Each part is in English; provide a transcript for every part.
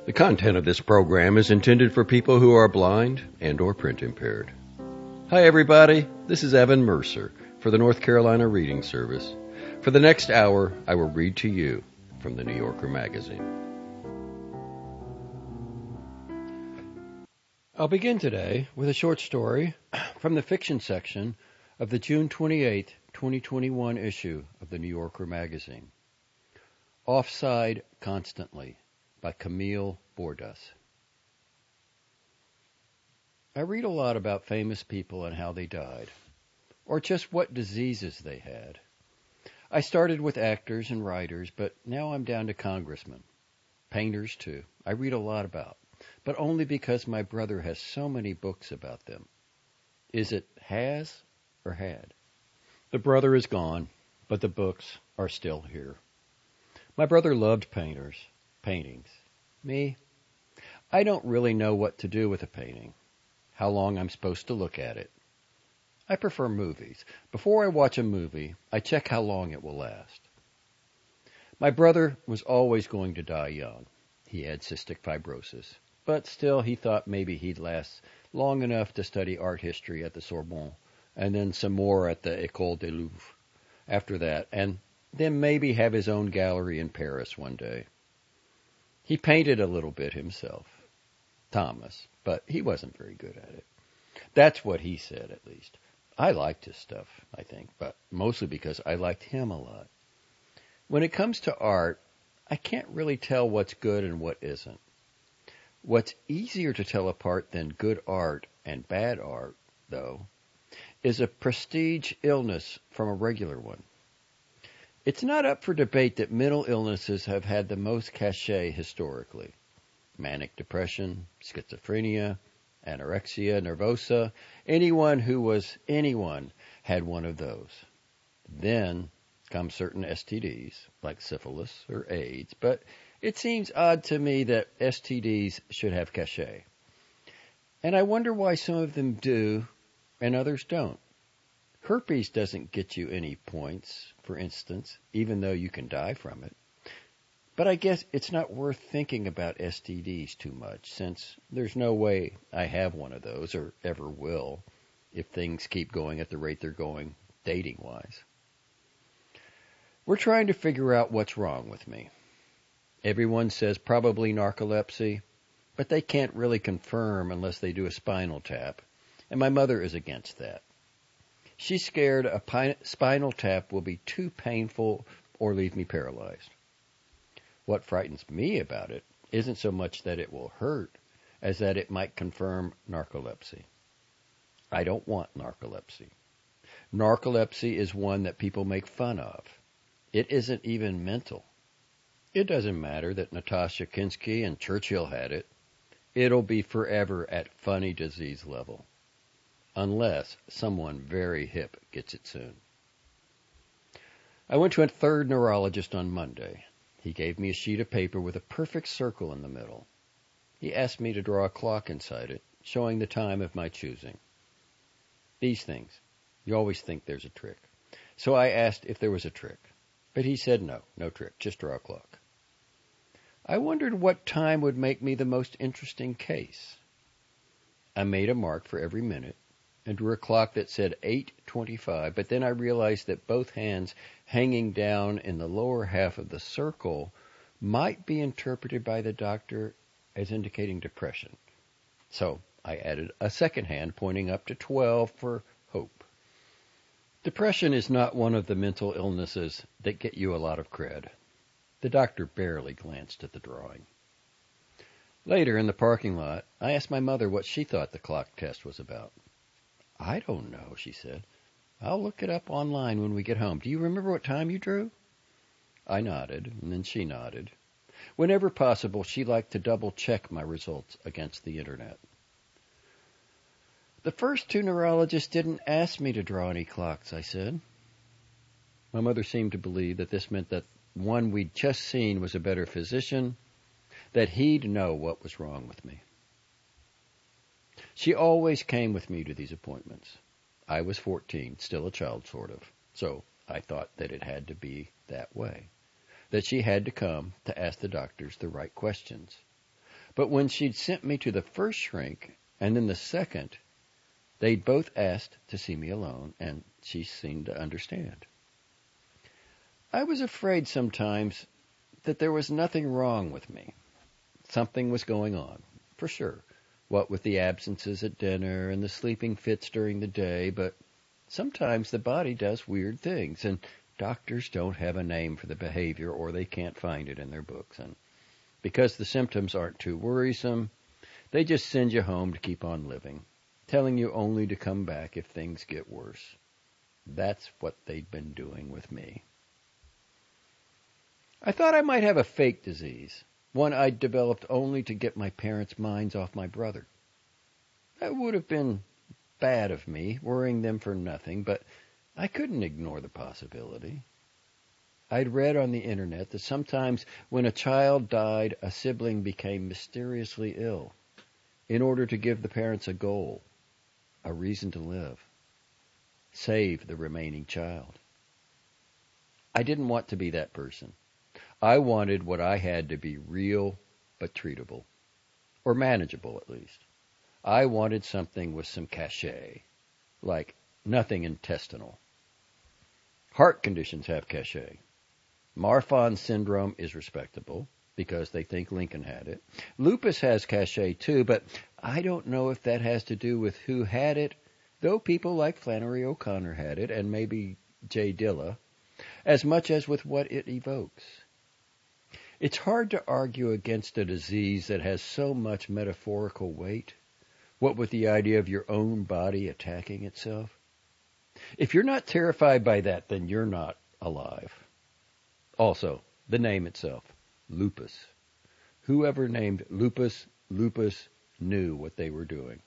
The content of this program is intended for people who are blind and or print impaired. Hi everybody, this is Evan Mercer for the North Carolina Reading Service. For the next hour, I will read to you from the New Yorker magazine. I'll begin today with a short story from the fiction section of the June 28, 2021 issue of the New Yorker magazine. Offside Constantly by Camille Bordas. I read a lot about famous people and how they died, or just what diseases they had. I started with actors and writers, but now I'm down to congressmen. Painters, too, I read a lot about, but only because my brother has so many books about them. Is it has or had? The brother is gone, but the books are still here. My brother loved paintings. Me, I don't really know what to do with a painting, how long I'm supposed to look at it. I prefer movies. Before I watch a movie, I check how long it will last. My brother was always going to die young. He had cystic fibrosis, but still he thought maybe he'd last long enough to study art history at the Sorbonne, and then some more at the École du Louvre after that, and then maybe have his own gallery in Paris one day. He painted a little bit himself, Thomas, but he wasn't very good at it. That's what he said, at least. I liked his stuff, I think, but mostly because I liked him a lot. When it comes to art, I can't really tell what's good and what isn't. What's easier to tell apart than good art and bad art, though, is a prestige illness from a regular one. It's not up for debate that mental illnesses have had the most cachet historically. Manic depression, schizophrenia, anorexia nervosa, anyone who was anyone had one of those. Then come certain STDs, like syphilis or AIDS, but it seems odd to me that STDs should have cachet. And I wonder why some of them do and others don't. Herpes doesn't get you any points, for instance, even though you can die from it. But I guess it's not worth thinking about STDs too much, since there's no way I have one of those, or ever will, if things keep going at the rate they're going, dating-wise. We're trying to figure out what's wrong with me. Everyone says probably narcolepsy, but they can't really confirm unless they do a spinal tap, and my mother is against that. She's scared a spinal tap will be too painful or leave me paralyzed. What frightens me about it isn't so much that it will hurt as that it might confirm narcolepsy. I don't want narcolepsy. Narcolepsy is one that people make fun of. It isn't even mental. It doesn't matter that Natasha Kinski and Churchill had it. It'll be forever at funny disease level. Unless someone very hip gets it soon. I went to a third neurologist on Monday. He gave me a sheet of paper with a perfect circle in the middle. He asked me to draw a clock inside it, showing the time of my choosing. These things, you always think there's a trick. So I asked if there was a trick. But he said no trick, just draw a clock. I wondered what time would make me the most interesting case. I made a mark for every minute and drew a clock that said 8:25, but then I realized that both hands hanging down in the lower half of the circle might be interpreted by the doctor as indicating depression. So I added a second hand pointing up to 12 for hope. Depression is not one of the mental illnesses that get you a lot of cred. The doctor barely glanced at the drawing. Later in the parking lot, I asked my mother what she thought the clock test was about. I don't know, she said. I'll look it up online when we get home. Do you remember what time you drew? I nodded, and then she nodded. Whenever possible, she liked to double-check my results against the Internet. The first two neurologists didn't ask me to draw any clocks, I said. My mother seemed to believe that this meant that one we'd just seen was a better physician, that he'd know what was wrong with me. She always came with me to these appointments. I was 14, still a child sort of, so I thought that it had to be that way, that she had to come to ask the doctors the right questions. But when she'd sent me to the first shrink and then the second, they'd both asked to see me alone, and she seemed to understand. I was afraid sometimes that there was nothing wrong with me. Something was going on, for sure. What with the absences at dinner and the sleeping fits during the day, but sometimes the body does weird things, and doctors don't have a name for the behavior, or they can't find it in their books. And because the symptoms aren't too worrisome, they just send you home to keep on living, telling you only to come back if things get worse. That's what they'd been doing with me. I thought I might have a fake disease, one I'd developed only to get my parents' minds off my brother. That would have been bad of me, worrying them for nothing, but I couldn't ignore the possibility. I'd read on the internet that sometimes when a child died, a sibling became mysteriously ill in order to give the parents a goal, a reason to live, save the remaining child. I didn't want to be that person. I wanted what I had to be real but treatable, or manageable at least. I wanted something with some cachet, like nothing intestinal. Heart conditions have cachet. Marfan syndrome is respectable because they think Lincoln had it. Lupus has cachet too, but I don't know if that has to do with who had it, though people like Flannery O'Connor had it, and maybe Jay Dilla, as much as with what it evokes. It's hard to argue against a disease that has so much metaphorical weight, what with the idea of your own body attacking itself. If you're not terrified by that, then you're not alive. Also, the name itself, lupus. Whoever named lupus knew what they were doing.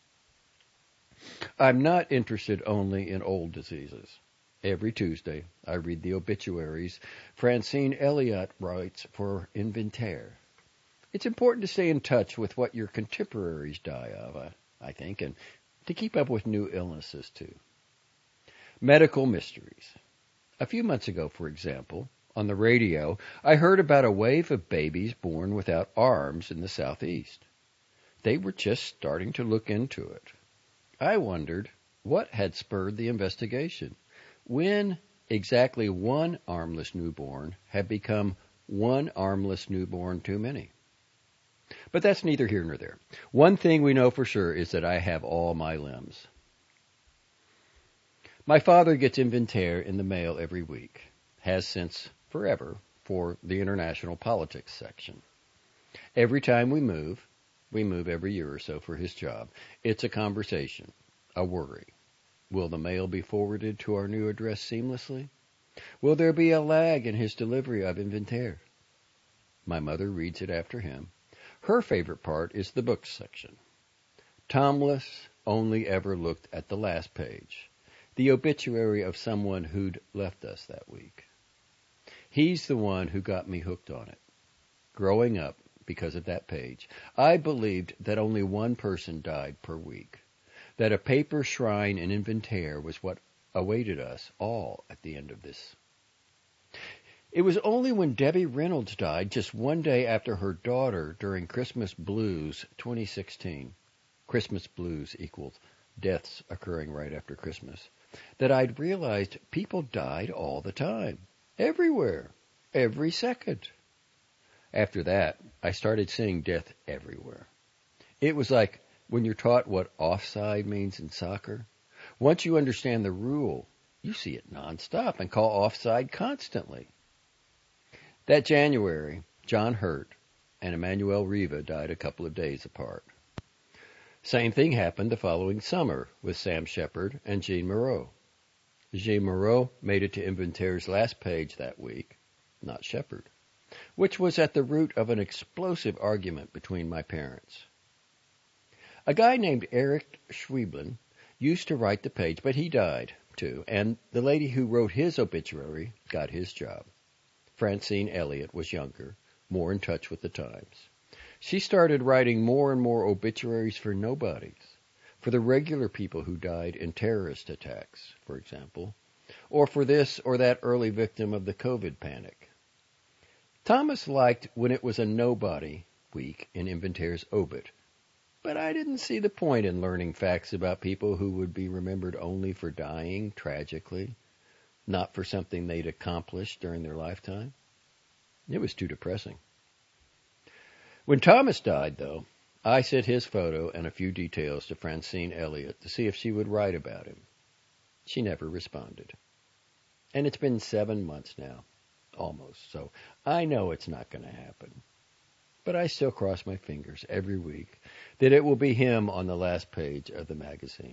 I'm not interested only in old diseases. Every Tuesday, I read the obituaries Francine Elliott writes for Inventaire. It's important to stay in touch with what your contemporaries die of, I think, and to keep up with new illnesses, too. Medical mysteries. A few months ago, for example, on the radio, I heard about a wave of babies born without arms in the Southeast. They were just starting to look into it. I wondered what had spurred the investigation. When exactly one armless newborn had become one armless newborn too many. But that's neither here nor there. One thing we know for sure is that I have all my limbs. My father gets Inventaire in the mail every week, has since forever, for the international politics section. Every time we move every year or so for his job, it's a conversation, a worry. Will the mail be forwarded to our new address seamlessly? Will there be a lag in his delivery of Inventaire? My mother reads it after him. Her favorite part is the books section. Tomless only ever looked at the last page, the obituary of someone who'd left us that week. He's the one who got me hooked on it. Growing up, because of that page, I believed that only one person died per week, that a paper shrine in Inventaire was what awaited us all at the end of this. It was only when Debbie Reynolds died just one day after her daughter during Christmas Blues 2016, Christmas Blues equals deaths occurring right after Christmas, that I'd realized people died all the time, everywhere, every second. After that, I started seeing death everywhere. It was like when you're taught what offside means in soccer. Once you understand the rule, you see it nonstop and call offside constantly. That January, John Hurt and Emmanuel Riva died a couple of days apart. Same thing happened the following summer with Sam Shepard and Jean Moreau. Jean Moreau made it to Inventaire's last page that week, not Shepard, which was at the root of an explosive argument between my parents. A guy named Eric Schweblin used to write the page, but he died, too, and the lady who wrote his obituary got his job. Francine Elliott was younger, more in touch with the times. She started writing more and more obituaries for nobodies, for the regular people who died in terrorist attacks, for example, or for this or that early victim of the COVID panic. Thomas liked when it was a nobody week in Inventaire's obit, but I didn't see the point in learning facts about people who would be remembered only for dying tragically, not for something they'd accomplished during their lifetime. It was too depressing. When Thomas died, though, I sent his photo and a few details to Francine Elliott to see if she would write about him. She never responded. And it's been 7 months now, almost, so I know it's not going to happen. But I still cross my fingers every week that it will be him on the last page of the magazine.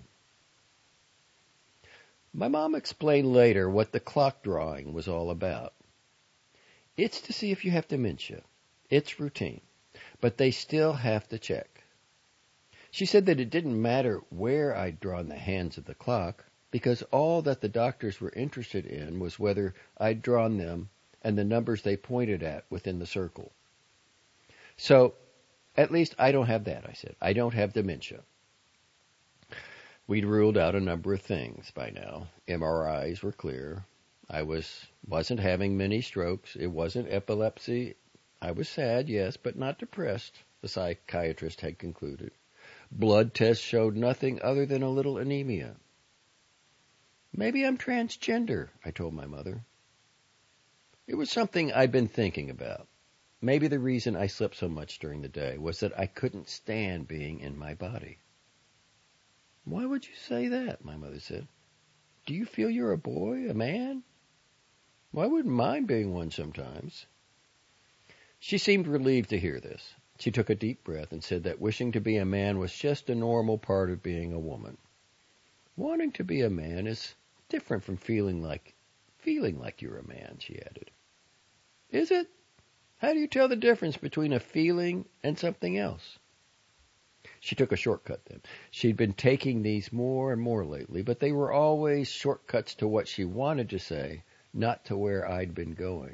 My mom explained later what the clock drawing was all about. It's to see if you have dementia. It's routine, but they still have to check. She said that it didn't matter where I'd drawn the hands of the clock, because all that the doctors were interested in was whether I'd drawn them and the numbers they pointed at within the circle. So, at least I don't have that, I said. I don't have dementia. We'd ruled out a number of things by now. MRIs were clear. I wasn't having many strokes. It wasn't epilepsy. I was sad, yes, but not depressed, the psychiatrist had concluded. Blood tests showed nothing other than a little anemia. Maybe I'm transgender, I told my mother. It was something I'd been thinking about. Maybe the reason I slept so much during the day was that I couldn't stand being in my body. Why would you say that? My mother said. Do you feel you're a boy, a man? Well, I wouldn't mind being one sometimes. She seemed relieved to hear this. She took a deep breath and said that wishing to be a man was just a normal part of being a woman. Wanting to be a man is different from feeling like you're a man, she added. Is it? How do you tell the difference between a feeling and something else? She took a shortcut then. She'd been taking these more and more lately, but they were always shortcuts to what she wanted to say, not to where I'd been going.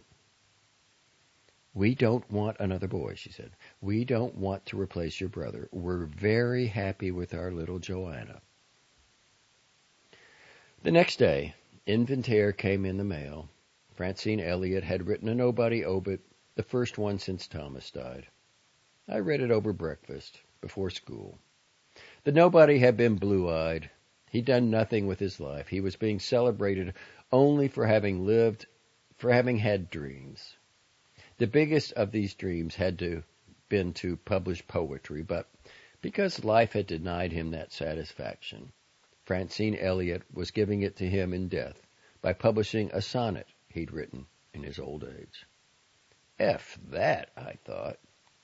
We don't want another boy, she said. We don't want to replace your brother. We're very happy with our little Joanna. The next day, Inventaire came in the mail. Francine Elliott had written a nobody obit, the first one since Thomas died. I read it over breakfast, before school. The nobody had been blue-eyed. He'd done nothing with his life. He was being celebrated only for having had dreams. The biggest of these dreams had been to publish poetry, but because life had denied him that satisfaction, Francine Elliott was giving it to him in death by publishing a sonnet he'd written in his old age. F that, I thought.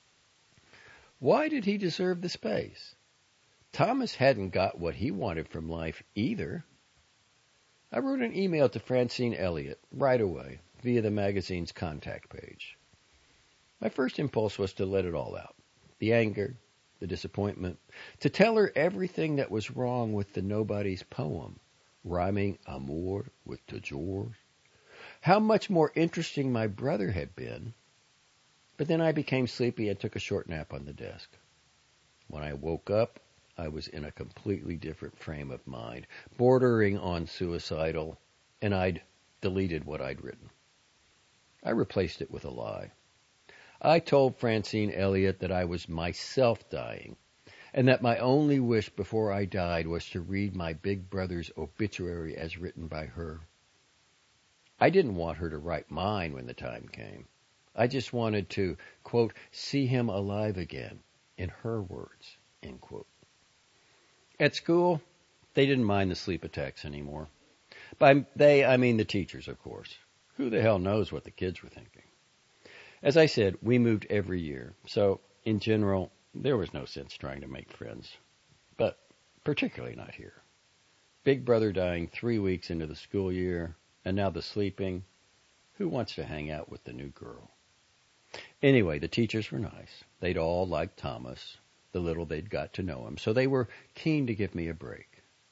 Why did he deserve the space? Thomas hadn't got what he wanted from life either. I wrote an email to Francine Elliott right away via the magazine's contact page. My first impulse was to let it all out. The anger, the disappointment, to tell her everything that was wrong with the nobody's poem, rhyming amour with toujours. How much more interesting my brother had been. But then I became sleepy and took a short nap on the desk. When I woke up, I was in a completely different frame of mind, bordering on suicidal, and I'd deleted what I'd written. I replaced it with a lie. I told Francine Elliott that I was myself dying, and that my only wish before I died was to read my big brother's obituary as written by her. I didn't want her to write mine when the time came. I just wanted to, quote, see him alive again, in her words, end quote. At school, they didn't mind the sleep attacks anymore. By they, I mean the teachers, of course. Who the hell knows what the kids were thinking? As I said, we moved every year, so in general, there was no sense trying to make friends, but particularly not here. Big brother dying 3 weeks into the school year, and now the sleeping. Who wants to hang out with the new girl? Anyway, the teachers were nice. They'd all liked Thomas, the little they'd got to know him, so they were keen to give me a break.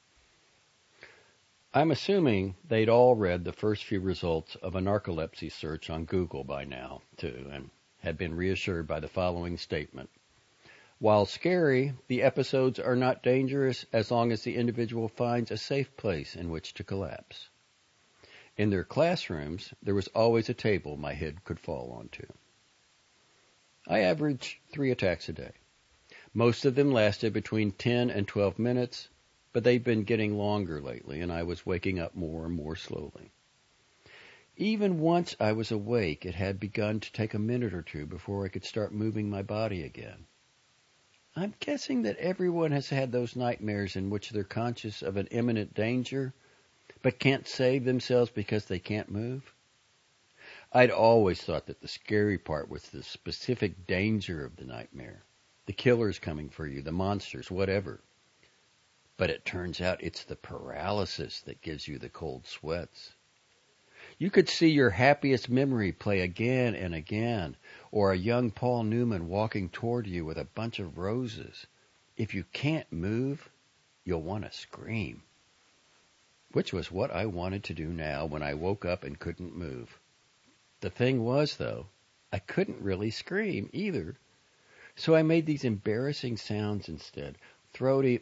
I'm assuming they'd all read the first few results of a narcolepsy search on Google by now, too, and had been reassured by the following statement. While scary, the episodes are not dangerous as long as the individual finds a safe place in which to collapse. In their classrooms, there was always a table my head could fall onto. I average 3 attacks a day. Most of them lasted between 10 and 12 minutes, but they've been getting longer lately, and I was waking up more and more slowly. Even once I was awake, it had begun to take a minute or two before I could start moving my body again. I'm guessing that everyone has had those nightmares in which they're conscious of an imminent danger, but can't save themselves because they can't move. I'd always thought that the scary part was the specific danger of the nightmare. The killers coming for you, the monsters, whatever. But it turns out it's the paralysis that gives you the cold sweats. You could see your happiest memory play again and again, or a young Paul Newman walking toward you with a bunch of roses. If you can't move, you'll want to scream. Which was what I wanted to do now when I woke up and couldn't move. The thing was, though, I couldn't really scream either. So I made these embarrassing sounds instead. Throaty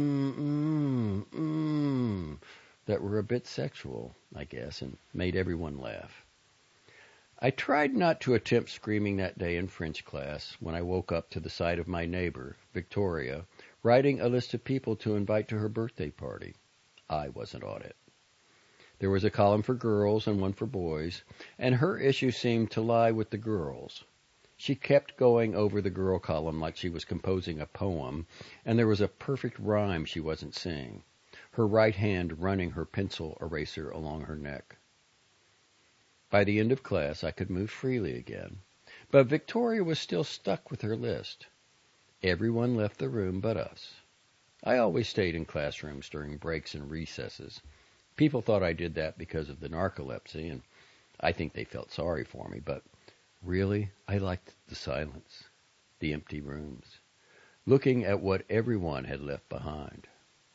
that were a bit sexual, I guess, and made everyone laugh. I tried not to attempt screaming that day in French class when I woke up to the sight of my neighbor, Victoria, writing a list of people to invite to her birthday party. I wasn't on it. There was a column for girls and one for boys, and her issue seemed to lie with the girls. She kept going over the girl column like she was composing a poem, and there was a perfect rhyme she wasn't seeing, her right hand running her pencil eraser along her neck. By the end of class, I could move freely again, but Victoria was still stuck with her list. Everyone left the room but us. I always stayed in classrooms during breaks and recesses. People thought I did that because of the narcolepsy, and I think they felt sorry for me, but really, I liked the silence, the empty rooms, looking at what everyone had left behind.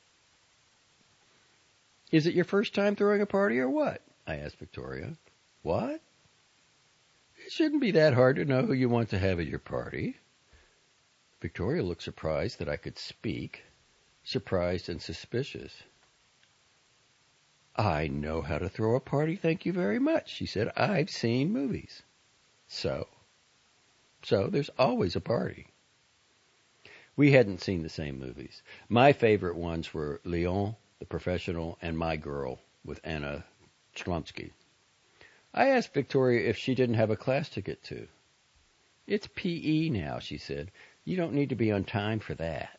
"Is it your first time throwing a party or what?" I asked Victoria. "What?" "It shouldn't be that hard to know who you want to have at your party." Victoria looked surprised that I could speak, surprised and suspicious. "I know how to throw a party, thank you very much," she said. "I've seen movies." So there's always a party. We hadn't seen the same movies. My favorite ones were Leon, the Professional, and My Girl with Anna Chlumsky. I asked Victoria if she didn't have a class to get to. "It's PE now," she said. "You don't need to be on time for that."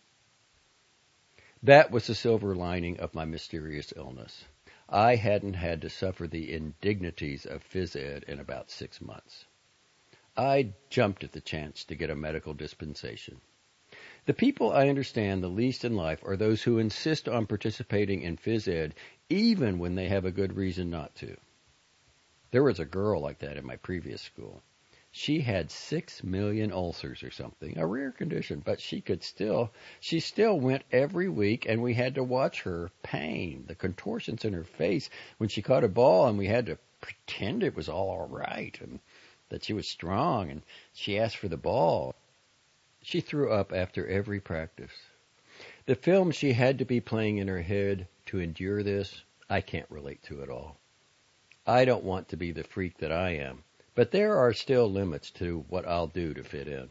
That was the silver lining of my mysterious illness. I hadn't had to suffer the indignities of phys ed in about 6 months. I jumped at the chance to get a medical dispensation. The people I understand the least in life are those who insist on participating in phys ed even when they have a good reason not to. There was a girl like that in my previous school. She had 6 million ulcers or something, a rare condition, but she still went every week, and we had to watch her pain, the contortions in her face when she caught a ball, and we had to pretend it was all right and that she was strong, and she asked for the ball. She threw up after every practice. The film she had to be playing in her head to endure this, I can't relate to at all. I don't want to be the freak that I am. But there are still limits to what I'll do to fit in.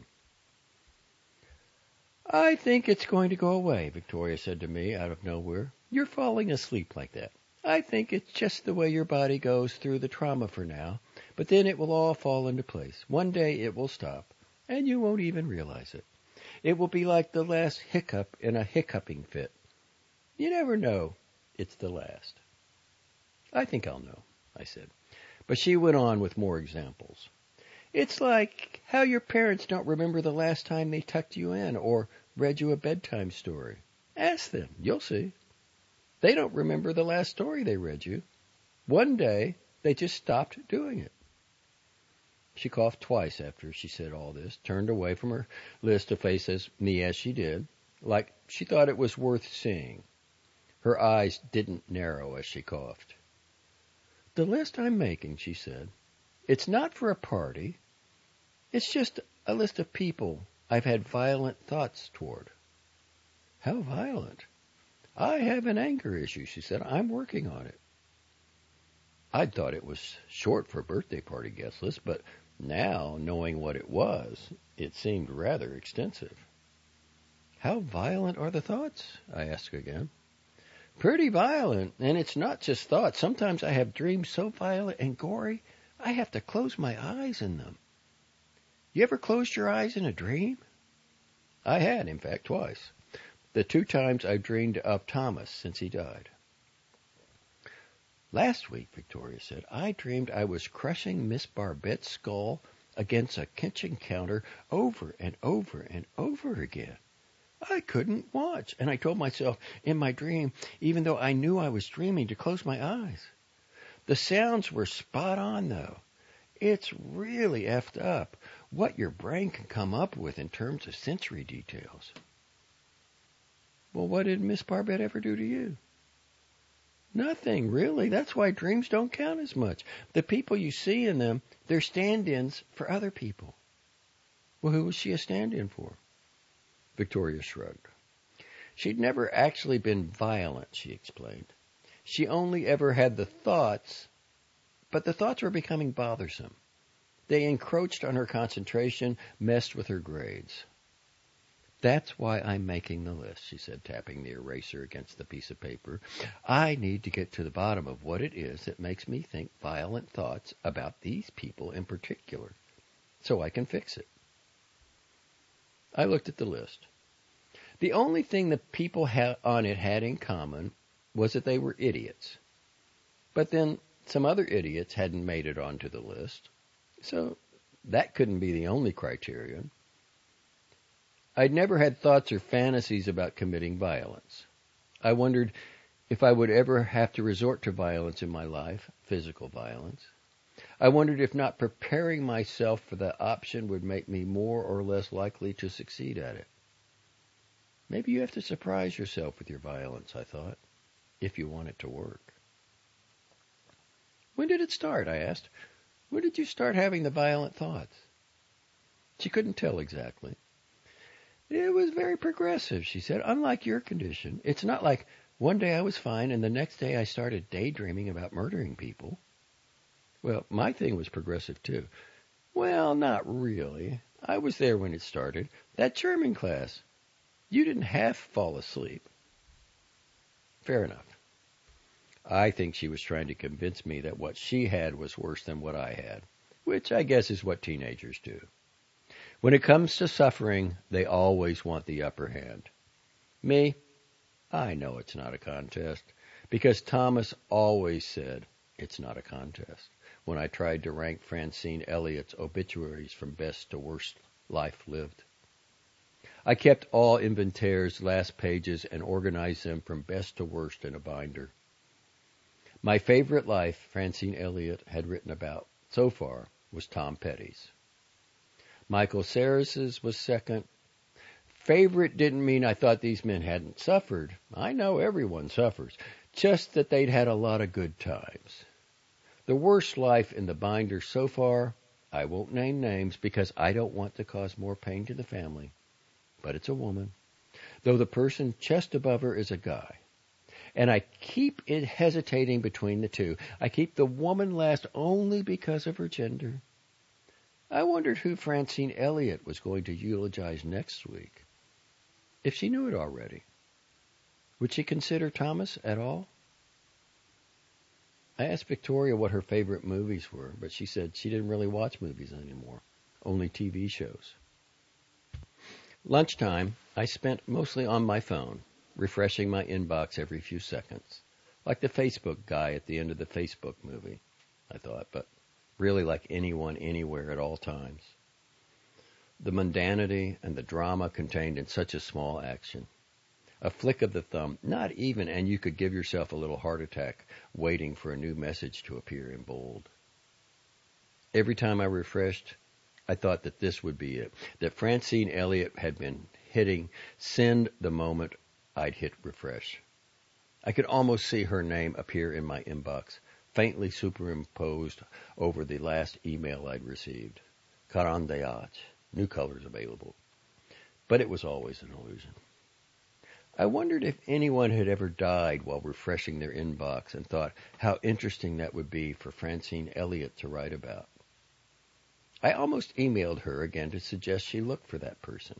"I think it's going to go away," Victoria said to me out of nowhere. "You're falling asleep like that. I think it's just the way your body goes through the trauma for now, but then it will all fall into place. One day it will stop, and you won't even realize it. It will be like the last hiccup in a hiccuping fit. You never know it's the last." "I think I'll know," I said. But she went on with more examples. "It's like how your parents don't remember the last time they tucked you in or read you a bedtime story. Ask them, you'll see. They don't remember the last story they read you. One day, they just stopped doing it." She coughed twice after she said all this, turned away from her list to face me as she did, like she thought it was worth seeing. Her eyes didn't narrow as she coughed. "The list I'm making," she said, "it's not for a party. It's just a list of people I've had violent thoughts toward." "How violent?" "I have an anger issue," she said. "I'm working on it." I'd thought it was short for birthday party guest list, but Now, knowing what it was, it seemed rather extensive. How violent are the thoughts? I asked again. Pretty violent, and it's not just thoughts. Sometimes I have dreams so violent and gory, I have to close my eyes in them. You ever closed your eyes in a dream? I had, in fact, twice. The 2 times I dreamed of Thomas since he died. Last week, Victoria said, I dreamed I was crushing Miss Barbette's skull against a kitchen counter over and over and over again. I couldn't watch, and I told myself in my dream, even though I knew I was dreaming, to close my eyes. The sounds were spot on, though. It's really effed up what your brain can come up with in terms of sensory details. Well, what did Miss Barbette ever do to you? Nothing, really. That's why dreams don't count as much. The people you see in them, they're stand-ins for other people. Well, who was she a stand-in for? Victoria shrugged. She'd never actually been violent, she explained. She only ever had the thoughts, but the thoughts were becoming bothersome. They encroached on her concentration, messed with her grades. That's why I'm making the list, she said, tapping the eraser against the piece of paper. I need to get to the bottom of what it is that makes me think violent thoughts about these people in particular, so I can fix it. I looked at the list. The only thing the people on it had in common was that they were idiots. But then some other idiots hadn't made it onto the list, so that couldn't be the only criterion. I'd never had thoughts or fantasies about committing violence. I wondered if I would ever have to resort to violence in my life, physical violence. I wondered if not preparing myself for the option would make me more or less likely to succeed at it. Maybe you have to surprise yourself with your violence, I thought, if you want it to work. When did it start? I asked. When did you start having the violent thoughts? She couldn't tell exactly. It was very progressive, she said. Unlike your condition, it's not like one day I was fine and the next day I started daydreaming about murdering people. Well, my thing was progressive too. Well, not really. I was there when it started. That German class. You didn't half fall asleep. Fair enough. I think she was trying to convince me that what she had was worse than what I had, which I guess is what teenagers do. When it comes to suffering, they always want the upper hand. Me, I know it's not a contest, because Thomas always said it's not a contest when I tried to rank Francine Elliott's obituaries from best to worst life lived. I kept all Inventaire's last pages and organized them from best to worst in a binder. My favorite life Francine Elliott had written about so far was Tom Petty's. Michael Sarris's was second. Favorite didn't mean I thought these men hadn't suffered. I know everyone suffers. Just that they'd had a lot of good times. The worst life in the binder so far, I won't name names because I don't want to cause more pain to the family. But it's a woman, though the person just above her is a guy. And I keep it hesitating between the two. I keep the woman last only because of her gender. I wondered who Francine Elliott was going to eulogize next week. If she knew it already. Would she consider Thomas at all? I asked Victoria what her favorite movies were, but she said she didn't really watch movies anymore, only TV shows. Lunchtime, I spent mostly on my phone, refreshing my inbox every few seconds, like the Facebook guy at the end of the Facebook movie, I thought, but really like anyone anywhere at all times. The mundanity and the drama contained in such a small action. A flick of the thumb, not even, and you could give yourself a little heart attack waiting for a new message to appear in bold. Every time I refreshed, I thought that this would be it, that Francine Elliott had been hitting send the moment I'd hit refresh. I could almost see her name appear in my inbox, faintly superimposed over the last email I'd received. Carandeach, new colors available. But it was always an illusion. I wondered if anyone had ever died while refreshing their inbox and thought how interesting that would be for Francine Elliott to write about. I almost emailed her again to suggest she look for that person.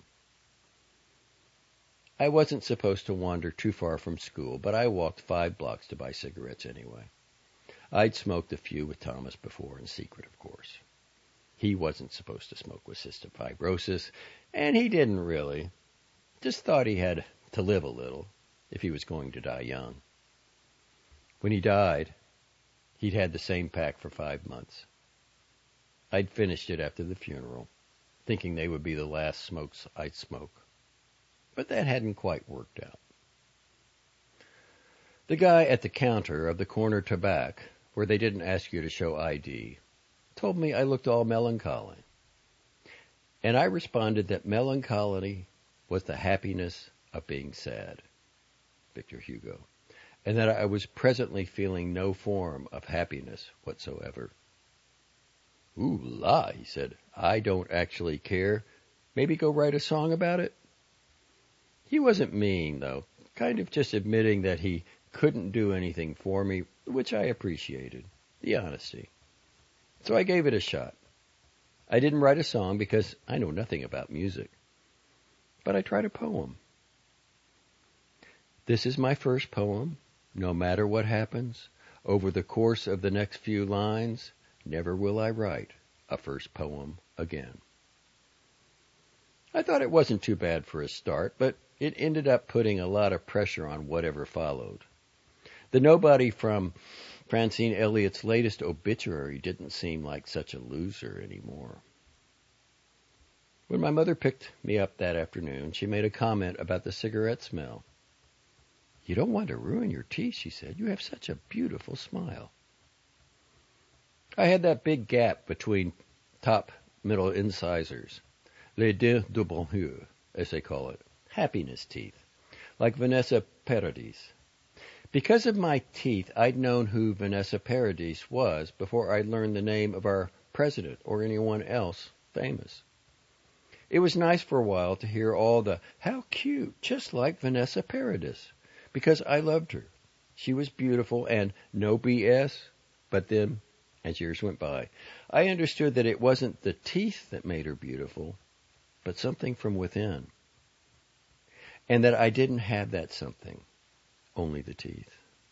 I wasn't supposed to wander too far from school, but I walked 5 blocks to buy cigarettes anyway. I'd smoked a few with Thomas before, in secret, of course. He wasn't supposed to smoke with cystic fibrosis, and he didn't really. Just thought he had to live a little if he was going to die young. When he died, he'd had the same pack for 5 months. I'd finished it after the funeral, thinking they would be the last smokes I'd smoke. But that hadn't quite worked out. The guy at the counter of the corner tobacco, where they didn't ask you to show ID, told me I looked all melancholy. And I responded that melancholy was the happiness of being sad, Victor Hugo, and that I was presently feeling no form of happiness whatsoever. Ooh la, he said, I don't actually care. Maybe go write a song about it? He wasn't mean, though, kind of just admitting that he couldn't do anything for me, which I appreciated, the honesty. So I gave it a shot. I didn't write a song because I know nothing about music, but I tried a poem. This is my first poem. No matter what happens, over the course of the next few lines, never will I write a first poem again. I thought it wasn't too bad for a start, but it ended up putting a lot of pressure on whatever followed. The nobody from Francine Elliott's latest obituary didn't seem like such a loser anymore. When my mother picked me up that afternoon, she made a comment about the cigarette smell. You don't want to ruin your teeth, she said. You have such a beautiful smile. I had that big gap between top middle incisors, les dents de bonheur, as they call it, happiness teeth, like Vanessa Paradis. Because of my teeth, I'd known who Vanessa Paradis was before I'd learned the name of our president or anyone else famous. It was nice for a while to hear all the, how cute, just like Vanessa Paradis, because I loved her. She was beautiful and no BS, but then, as years went by, I understood that it wasn't the teeth that made her beautiful, but something from within. And that I didn't have that something, only the teeth.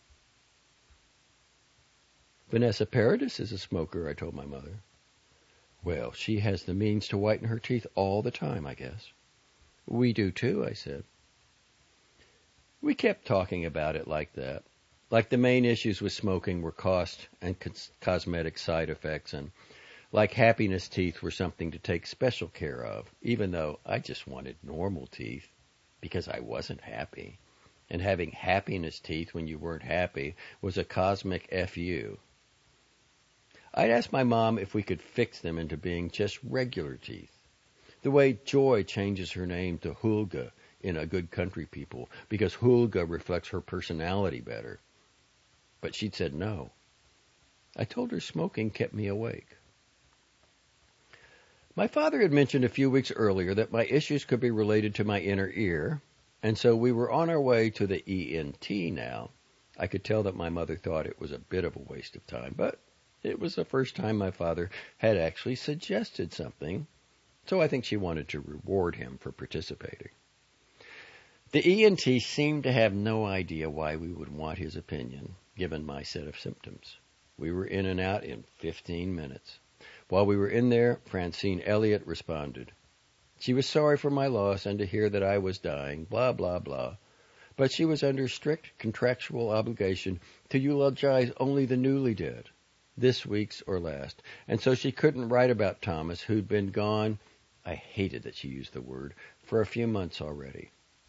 Vanessa Paradis is a smoker, I told my mother. Well, she has the means to whiten her teeth all the time, I guess. We do too, I said. We kept talking about it like that. Like the main issues with smoking were cost and cosmetic side effects, and like happiness teeth were something to take special care of, even though I just wanted normal teeth because I wasn't happy. And having happiness teeth when you weren't happy was a cosmic FU. I'd asked my mom if we could fix them into being just regular teeth, the way Joy changes her name to Hulga in A Good Country People, because Hulga reflects her personality better. But she'd said no. I told her smoking kept me awake. My father had mentioned a few weeks earlier that my issues could be related to my inner ear, and so we were on our way to the ENT now. I could tell that my mother thought it was a bit of a waste of time, but it was the first time my father had actually suggested something, so I think she wanted to reward him for participating. The ENT seemed to have no idea why we would want his opinion, given my set of symptoms. We were in and out in 15 minutes. While we were in there, Francine Elliott responded. She was sorry for my loss and to hear that I was dying, blah, blah, blah. But she was under strict contractual obligation to eulogize only the newly dead, this week's or last. And so she couldn't write about Thomas, who'd been gone, I hated that she used the word, for a few months already.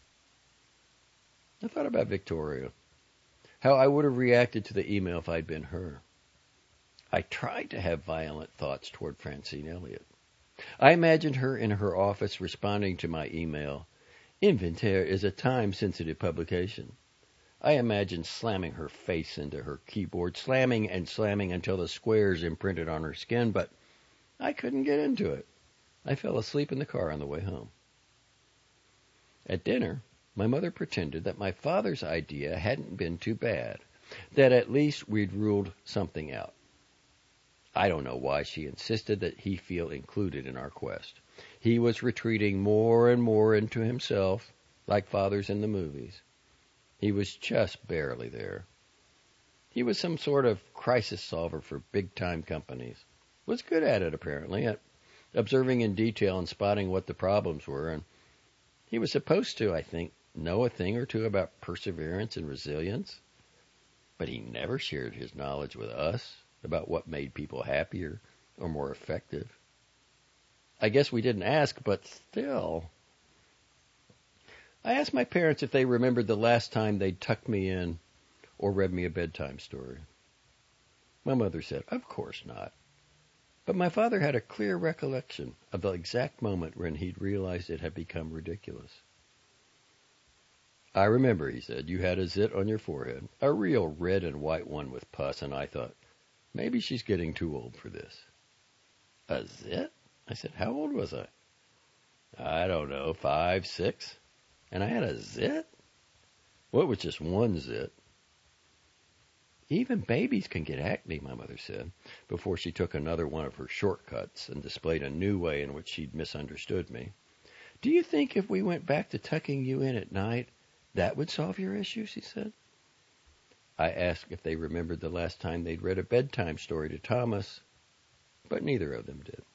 I thought about Victoria, how I would have reacted to the email if I'd been her. I tried to have violent thoughts toward Francine Elliott. I imagined her in her office responding to my email, Inventaire is a time-sensitive publication. I imagined slamming her face into her keyboard, slamming and slamming until the squares imprinted on her skin, but I couldn't get into it. I fell asleep in the car on the way home. At dinner, my mother pretended that my father's idea hadn't been too bad, that at least we'd ruled something out. I don't know why she insisted that he feel included in our quest. He was retreating more and more into himself, like fathers in the movies. He was just barely there. He was some sort of crisis solver for big-time companies. Was good at it, apparently, at observing in detail and spotting what the problems were. And he was supposed to, I think, know a thing or two about perseverance and resilience. But he never shared his knowledge with us about what made people happier or more effective. I guess we didn't ask, but still. I asked my parents if they remembered the last time they'd tucked me in or read me a bedtime story. My mother said, of course not. But my father had a clear recollection of the exact moment when he'd realized it had become ridiculous. I remember, he said, you had a zit on your forehead, a real red and white one with pus, and I thought, maybe she's getting too old for this. A zit? I said, how old was I? I don't know, 5, 6. And I had a zit? Well, it was just one zit. Even babies can get acne, my mother said, before she took another one of her shortcuts and displayed a new way in which she'd misunderstood me. Do you think if we went back to tucking you in at night, that would solve your issue, she said. I asked if they remembered the last time they'd read a bedtime story to Thomas, but neither of them did.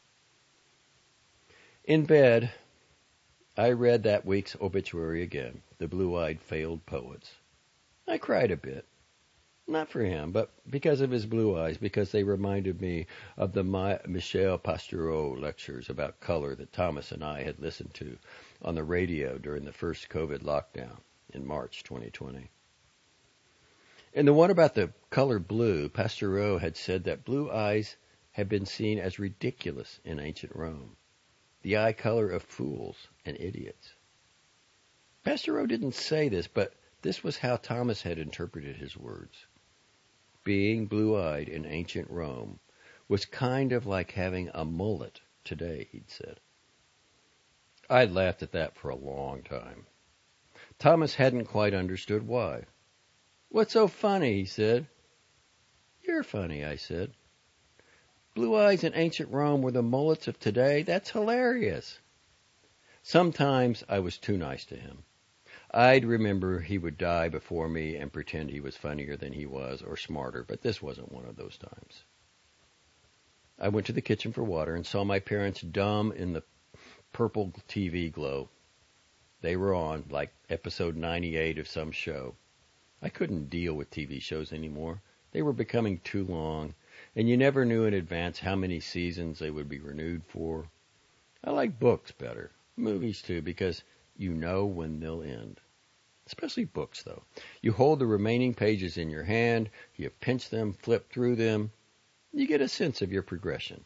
In bed, I read that week's obituary again, The Blue-Eyed Failed Poets. I cried a bit. Not for him, but because of his blue eyes, because they reminded me of the Michel Pastoureau lectures about color that Thomas and I had listened to on the radio during the first COVID lockdown in March 2020. In the one about the color blue, Pastoureau had said that blue eyes had been seen as ridiculous in ancient Rome, the eye color of fools and idiots. Pastoureau didn't say this, but this was how Thomas had interpreted his words. Being blue-eyed in ancient Rome was kind of like having a mullet today, he'd said. I'd laughed at that for a long time. Thomas hadn't quite understood why. What's so funny, he said. You're funny, I said. Blue eyes in ancient Rome were the mullets of today? That's hilarious. Sometimes I was too nice to him. I'd remember he would die before me and pretend he was funnier than he was or smarter, but this wasn't one of those times. I went to the kitchen for water and saw my parents dumb in the purple TV glow. They were on, like episode 98 of some show. I couldn't deal with TV shows anymore. They were becoming too long, and you never knew in advance how many seasons they would be renewed for. I like books better, movies too, because you know when they'll end. Especially books, though. You hold the remaining pages in your hand, you pinch them, flip through them, you get a sense of your progression.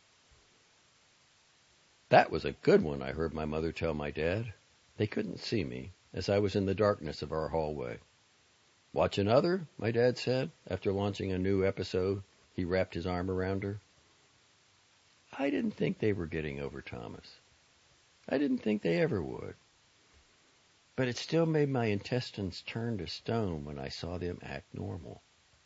That was a good one, I heard my mother tell my dad. They couldn't see me, as I was in the darkness of our hallway. Watch another, my dad said. After launching a new episode, he wrapped his arm around her. I didn't think they were getting over Thomas. I didn't think they ever would. But it still made my intestines turn to stone when I saw them act normal.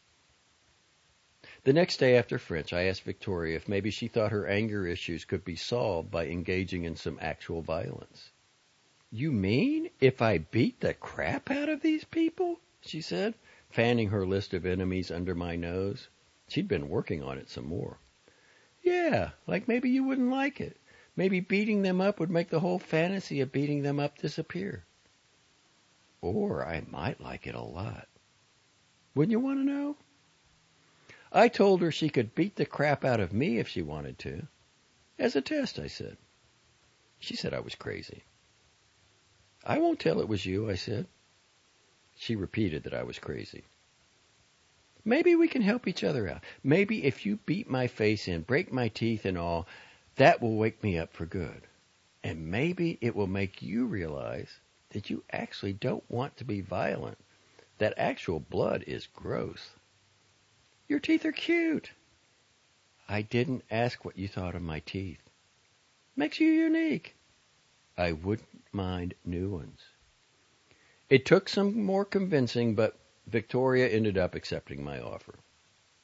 The next day after French, I asked Victoria if maybe she thought her anger issues could be solved by engaging in some actual violence. You mean if I beat the crap out of these people? She said, fanning her list of enemies under my nose. She'd been working on it some more. Yeah, like maybe you wouldn't like it. Maybe beating them up would make the whole fantasy of beating them up disappear. Or I might like it a lot. Wouldn't you want to know? I told her she could beat the crap out of me if she wanted to. As a test, I said. She said I was crazy. I won't tell it was you, I said. She repeated that I was crazy. Maybe we can help each other out. Maybe if you beat my face in, break my teeth and all, that will wake me up for good. And maybe it will make you realize that you actually don't want to be violent, that actual blood is gross. Your teeth are cute. I didn't ask what you thought of my teeth. Makes you unique. I wouldn't mind new ones. It took some more convincing, but Victoria ended up accepting my offer.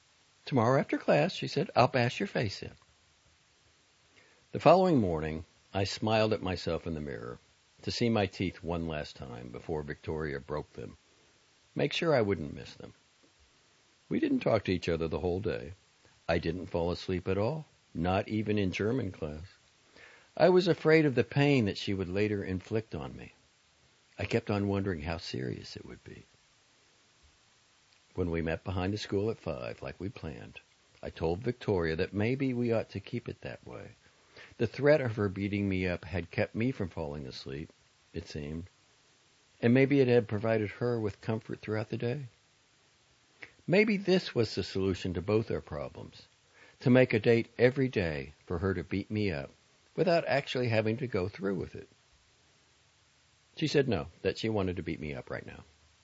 Tomorrow after class, she said, I'll bash your face in. The following morning, I smiled at myself in the mirror to see my teeth one last time before Victoria broke them. Make sure I wouldn't miss them. We didn't talk to each other the whole day. I didn't fall asleep at all, not even in German class. I was afraid of the pain that she would later inflict on me. I kept on wondering how serious it would be. When we met behind the school at 5, like we planned, I told Victoria that maybe we ought to keep it that way. The threat of her beating me up had kept me from falling asleep, it seemed, and maybe it had provided her with comfort throughout the day. Maybe this was the solution to both our problems, to make a date every day for her to beat me up without actually having to go through with it. She said no, that she wanted to beat me up right now.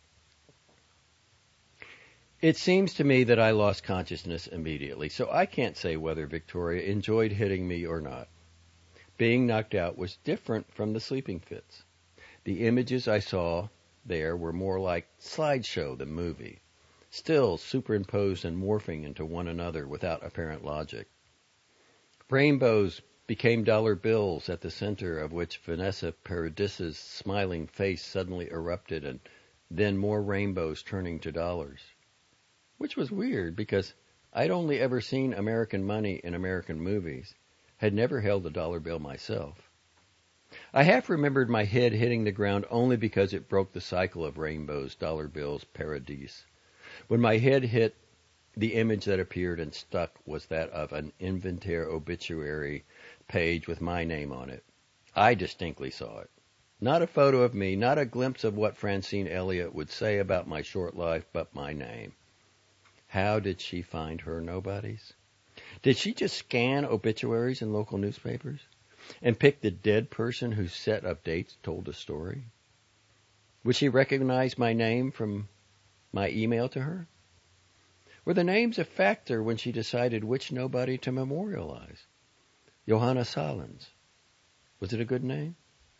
It seems to me that I lost consciousness immediately, so I can't say whether Victoria enjoyed hitting me or not. Being knocked out was different from the sleeping fits. The images I saw there were more like slideshow than movie, still superimposed and morphing into one another without apparent logic. Rainbows became dollar bills, at the center of which Vanessa Paradis's smiling face suddenly erupted, and then more rainbows turning to dollars. Which was weird, because I'd only ever seen American money in American movies, had never held a dollar bill myself. I half remembered my head hitting the ground only because it broke the cycle of rainbows, dollar bills, paradise. When my head hit, the image that appeared and stuck was that of an Inventaire obituary page with my name on it. I distinctly saw it. Not a photo of me, not a glimpse of what Francine Elliott would say about my short life, but my name. How did she find her nobodies? Did she just scan obituaries in local newspapers and pick the dead person whose set of dates told a story? Would she recognize my name from my email to her? Were the names a factor when she decided which nobody to memorialize? Johanna Salins. Was it a good name?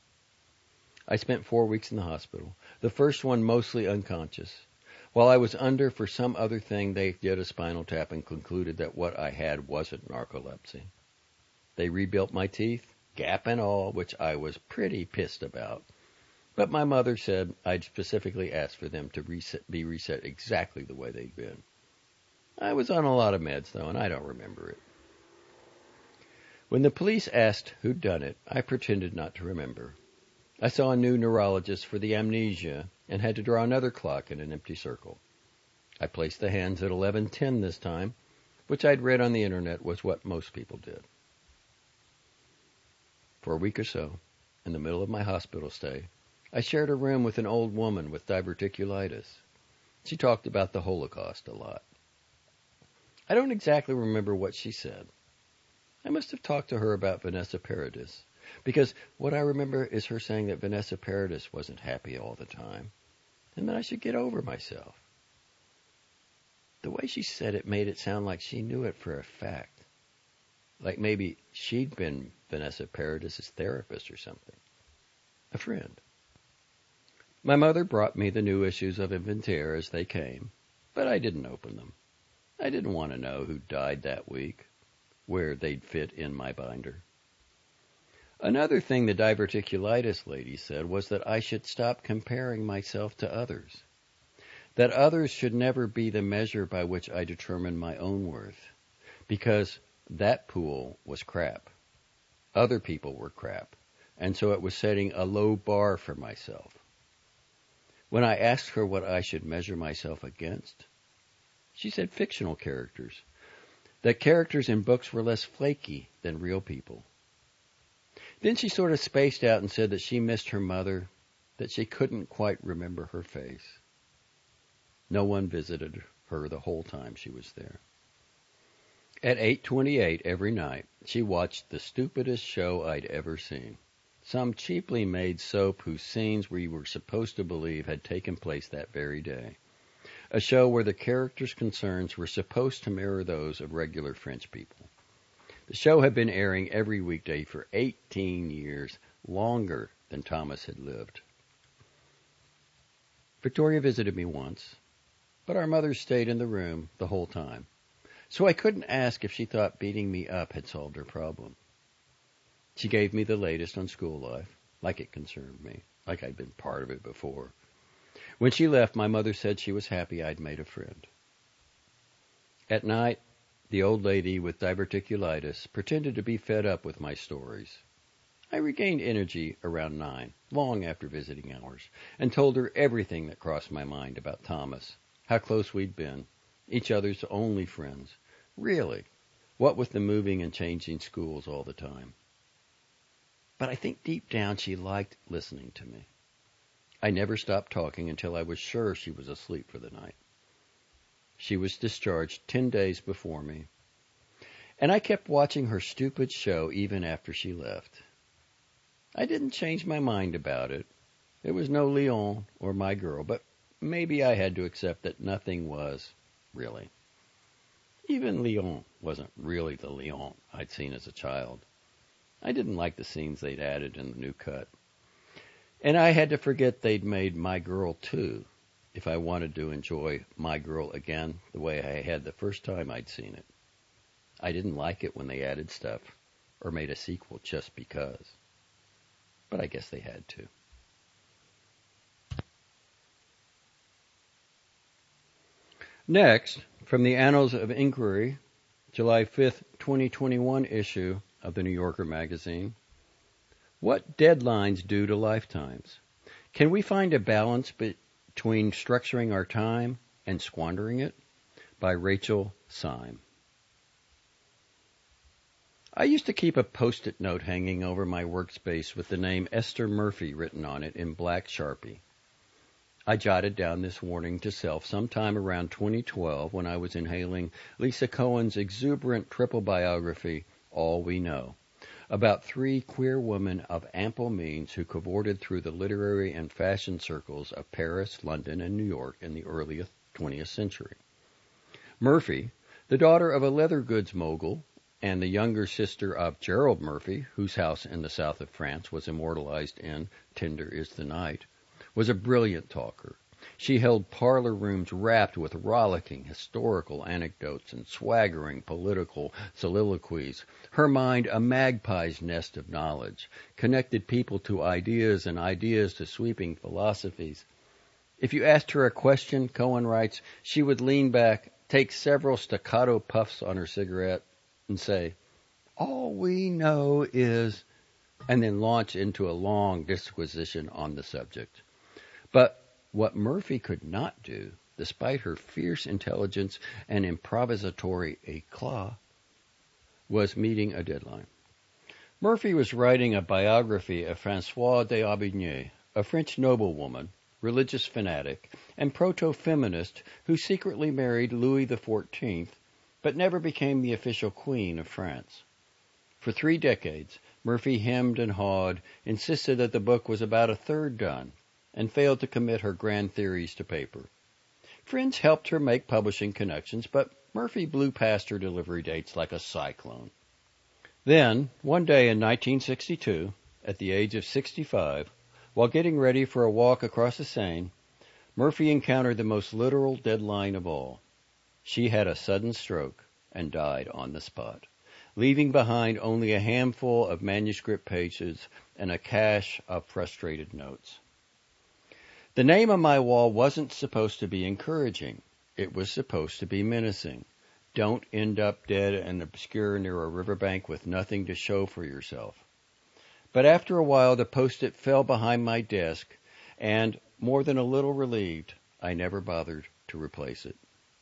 I spent 4 weeks in the hospital, the first one mostly unconscious. While I was under for some other thing, they did a spinal tap and concluded that what I had wasn't narcolepsy. They rebuilt my teeth, gap and all, which I was pretty pissed about. But my mother said I'd specifically asked for them to be reset exactly the way they'd been. I was on a lot of meds, though, and I don't remember it. When the police asked who'd done it, I pretended not to remember. I saw a new neurologist for the amnesia and had to draw another clock in an empty circle. I placed the hands at 11:10 this time, which I'd read on the internet was what most people did. For a week or so, in the middle of my hospital stay, I shared a room with an old woman with diverticulitis. She talked about the Holocaust a lot. I don't exactly remember what she said. I must have talked to her about Vanessa Paradis, because what I remember is her saying that Vanessa Paradis wasn't happy all the time, and that I should get over myself. The way she said it made it sound like she knew it for a fact, like maybe she'd been Vanessa Paradis's therapist or something, a friend. My mother brought me the new issues of Inventaire as they came, but I didn't open them. I didn't want to know who died that week, where they'd fit in my binder. Another thing the diverticulitis lady said was that I should stop comparing myself to others, that others should never be the measure by which I determine my own worth, because that pool was crap. Other people were crap, and so it was setting a low bar for myself. When I asked her what I should measure myself against, she said fictional characters, that characters in books were less flaky than real people. Then she sort of spaced out and said that she missed her mother, that she couldn't quite remember her face. No one visited her the whole time she was there. At 8:28 every night, she watched the stupidest show I'd ever seen. Some cheaply made soap whose scenes we were supposed to believe had taken place that very day. A show where the characters' concerns were supposed to mirror those of regular French people. The show had been airing every weekday for 18 years, longer than Thomas had lived. Victoria visited me once, but our mothers stayed in the room the whole time. So I couldn't ask if she thought beating me up had solved her problem. She gave me the latest on school life, like it concerned me, like I'd been part of it before. When she left, my mother said she was happy I'd made a friend. At night, the old lady with diverticulitis pretended to be fed up with my stories. I regained energy around 9, long after visiting hours, and told her everything that crossed my mind about Thomas, how close we'd been, each other's only friends. Really, what with the moving and changing schools all the time. But I think deep down she liked listening to me. I never stopped talking until I was sure she was asleep for the night. She was discharged 10 days before me, and I kept watching her stupid show even after she left. I didn't change my mind about it. It was no Leon or my girl, but maybe I had to accept that nothing was, really. Even Leon wasn't really the Leon I'd seen as a child. I didn't like the scenes they'd added in the new cut. And I had to forget they'd made My Girl too, if I wanted to enjoy My Girl again the way I had the first time I'd seen it. I didn't like it when they added stuff or made a sequel just because. But I guess they had to. Next, from the Annals of Inquiry, July 5th, 2021 issue of the New Yorker magazine, what deadlines do to lifetimes? Can we find a balance between structuring our time and squandering it? By Rachel Syme. I used to keep a Post-it note hanging over my workspace with the name Esther Murphy written on it in black Sharpie. I jotted down this warning to self sometime around 2012 when I was inhaling Lisa Cohen's exuberant triple biography, All We Know, about 3 queer women of ample means who cavorted through the literary and fashion circles of Paris, London, and New York in the early 20th century. Murphy, the daughter of a leather goods mogul and the younger sister of Gerald Murphy, whose house in the south of France was immortalized in Tender is the Night, was a brilliant talker. She held parlor rooms wrapped with rollicking historical anecdotes and swaggering political soliloquies. Her mind a magpie's nest of knowledge, connected people to ideas and ideas to sweeping philosophies. If you asked her a question, Cohen writes, she would lean back, take several staccato puffs on her cigarette, and say, "All we know is," and then launch into a long disquisition on the subject. But what Murphy could not do, despite her fierce intelligence and improvisatory éclat, was meeting a deadline. Murphy was writing a biography of Françoise d'Aubigné, a French noblewoman, religious fanatic, and proto-feminist who secretly married Louis XIV, but never became the official queen of France. For 3 decades, Murphy hemmed and hawed, insisted that the book was about a third done, and failed to commit her grand theories to paper. Friends helped her make publishing connections, but Murphy blew past her delivery dates like a cyclone. Then, one day in 1962, at the age of 65, while getting ready for a walk across the Seine, Murphy encountered the most literal deadline of all. She had a sudden stroke and died on the spot, leaving behind only a handful of manuscript pages and a cache of frustrated notes. The name on my wall wasn't supposed to be encouraging. It was supposed to be menacing. Don't end up dead and obscure near a riverbank with nothing to show for yourself. But after a while, the Post-it fell behind my desk, and, more than a little relieved, I never bothered to replace it.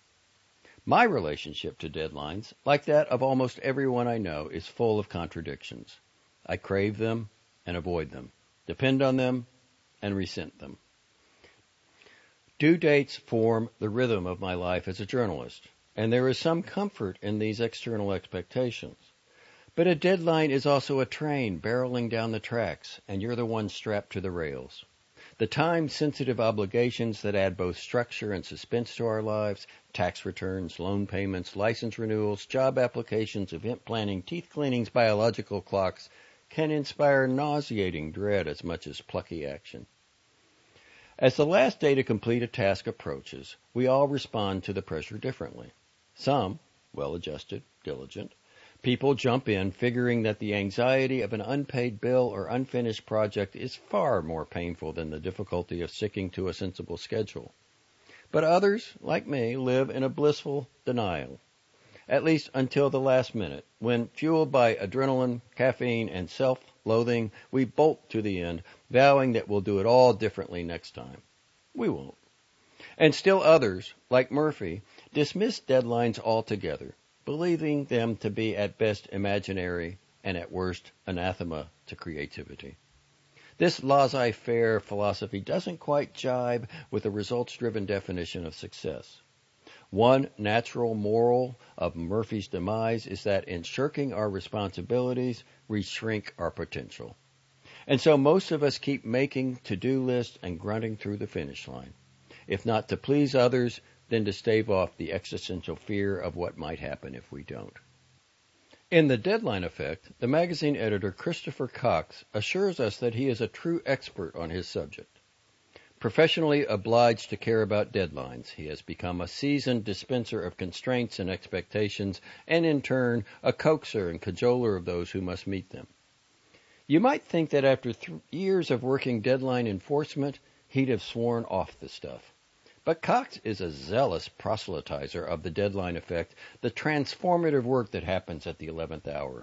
My relationship to deadlines, like that of almost everyone I know, is full of contradictions. I crave them and avoid them, depend on them and resent them. Due dates form the rhythm of my life as a journalist, and there is some comfort in these external expectations. But a deadline is also a train barreling down the tracks, and you're the one strapped to the rails. The time-sensitive obligations that add both structure and suspense to our lives, tax returns, loan payments, license renewals, job applications, event planning, teeth cleanings, biological clocks, can inspire nauseating dread as much as plucky action. As the last day to complete a task approaches, we all respond to the pressure differently. Some, well-adjusted, diligent. People jump in figuring that the anxiety of an unpaid bill or unfinished project is far more painful than the difficulty of sticking to a sensible schedule. But others, like me, live in a blissful denial, at least until the last minute, when, fueled by adrenaline, caffeine, and self-loathing, we bolt to the end, vowing that we'll do it all differently next time. We won't. And still others, like Murphy, dismiss deadlines altogether, believing them to be at best imaginary and at worst anathema to creativity. This laissez-faire philosophy doesn't quite jibe with the results-driven definition of success. One natural moral of Murphy's demise is that in shirking our responsibilities, we shrink our potential. And so most of us keep making to-do lists and grunting through the finish line, if not to please others, then to stave off the existential fear of what might happen if we don't. In The Deadline Effect, the magazine editor Christopher Cox assures us that he is a true expert on his subject. Professionally obliged to care about deadlines, he has become a seasoned dispenser of constraints and expectations, and in turn, a coaxer and cajoler of those who must meet them. You might think that after years of working deadline enforcement, he'd have sworn off the stuff. But Cox is a zealous proselytizer of the deadline effect, the transformative work that happens at the 11th hour.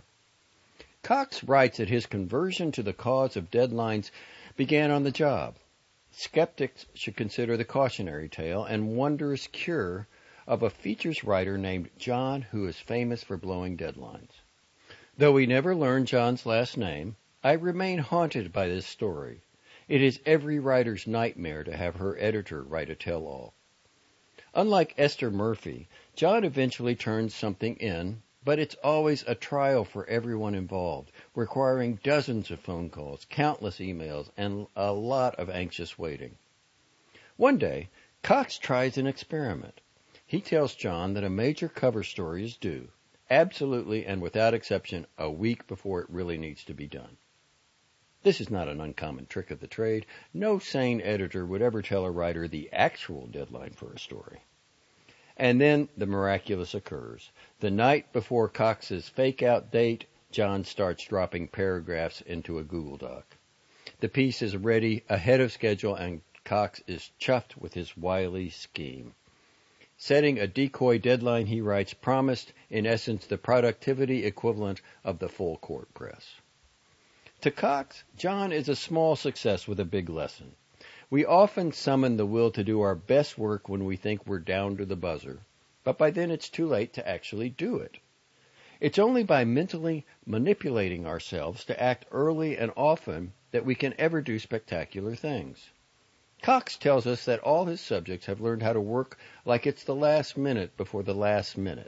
Cox writes that his conversion to the cause of deadlines began on the job. Skeptics should consider the cautionary tale and wondrous cure of a features writer named John who is famous for blowing deadlines. Though we never learn John's last name, I remain haunted by this story. It is every writer's nightmare to have her editor write a tell-all. Unlike Esther Murphy, John eventually turns something in, but it's always a trial for everyone involved, requiring dozens of phone calls, countless emails, and a lot of anxious waiting. One day, Cox tries an experiment. He tells John that a major cover story is due, absolutely and without exception, a week before it really needs to be done. This is not an uncommon trick of the trade. No sane editor would ever tell a writer the actual deadline for a story. And then the miraculous occurs. The night before Cox's fake-out date, John starts dropping paragraphs into a Google Doc. The piece is ready ahead of schedule, and Cox is chuffed with his wily scheme. Setting a decoy deadline, he writes, promised, in essence, the productivity equivalent of the full court press. To Cox, John is a small success with a big lesson. We often summon the will to do our best work when we think we're down to the buzzer, but by then it's too late to actually do it. It's only by mentally manipulating ourselves to act early and often that we can ever do spectacular things. Cox tells us that all his subjects have learned how to work like it's the last minute before the last minute.